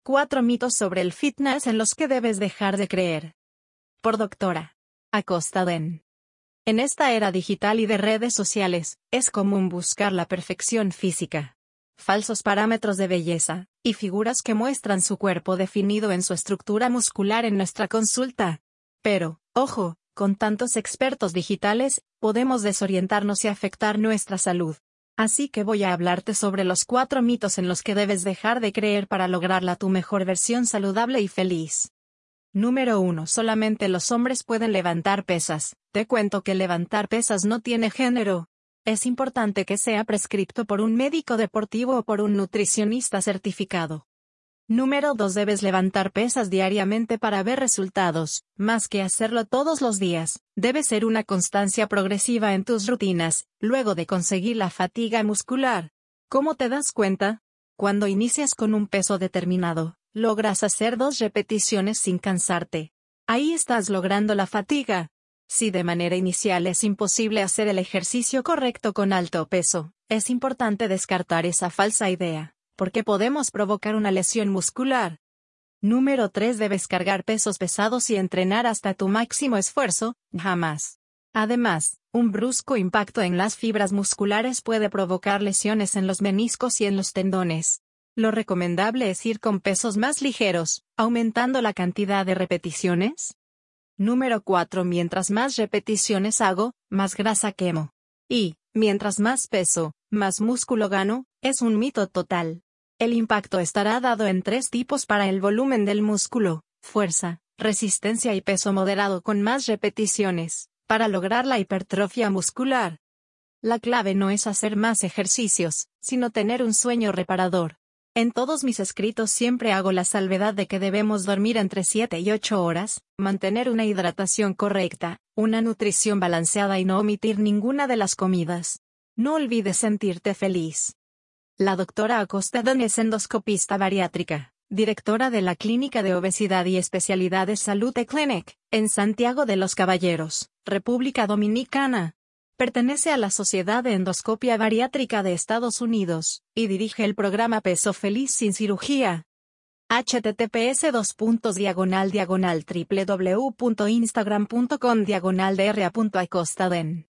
4 mitos sobre el fitness en los que debes dejar de creer. Por Dra. Acosta Den. En esta era digital y de redes sociales, es común buscar la perfección física, falsos parámetros de belleza, y figuras que muestran su cuerpo definido en su estructura muscular en nuestra consulta. Pero, ojo, con tantos expertos digitales, podemos desorientarnos y afectar nuestra salud. Así que voy a hablarte sobre los 4 mitos en los que debes dejar de creer para lograrla tu mejor versión saludable y feliz. Número 1. Solamente los hombres pueden levantar pesas. Te cuento que levantar pesas no tiene género. Es importante que sea prescrito por un médico deportivo o por un nutricionista certificado. Número 2. Debes levantar pesas diariamente para ver resultados, más que hacerlo todos los días. Debe ser una constancia progresiva en tus rutinas, luego de conseguir la fatiga muscular. ¿Cómo te das cuenta? Cuando inicias con un peso determinado, logras hacer 2 repeticiones sin cansarte. Ahí estás logrando la fatiga. Si de manera inicial es imposible hacer el ejercicio correcto con alto peso, es importante descartar esa falsa idea, porque podemos provocar una lesión muscular. Número 3. Debes cargar pesos pesados y entrenar hasta tu máximo esfuerzo, jamás. Además, un brusco impacto en las fibras musculares puede provocar lesiones en los meniscos y en los tendones. Lo recomendable es ir con pesos más ligeros, aumentando la cantidad de repeticiones. Número 4. Mientras más repeticiones hago, más grasa quemo. Y, mientras más peso, más músculo gano, es un mito total. El impacto estará dado en 3 tipos para el volumen del músculo: fuerza, resistencia y peso moderado con más repeticiones, para lograr la hipertrofia muscular. La clave no es hacer más ejercicios, sino tener un sueño reparador. En todos mis escritos siempre hago la salvedad de que debemos dormir entre 7 y 8 horas, mantener una hidratación correcta, una nutrición balanceada y no omitir ninguna de las comidas. No olvides sentirte feliz. La Dra. Acosta Den es endoscopista bariátrica, directora de la Clínica de Obesidad y Especialidades Salud Clinic, en Santiago de los Caballeros, República Dominicana. Pertenece a la Sociedad de Endoscopia Bariátrica de Estados Unidos, y dirige el programa Peso Feliz sin cirugía. https://www.instagram.com/dra.acostaden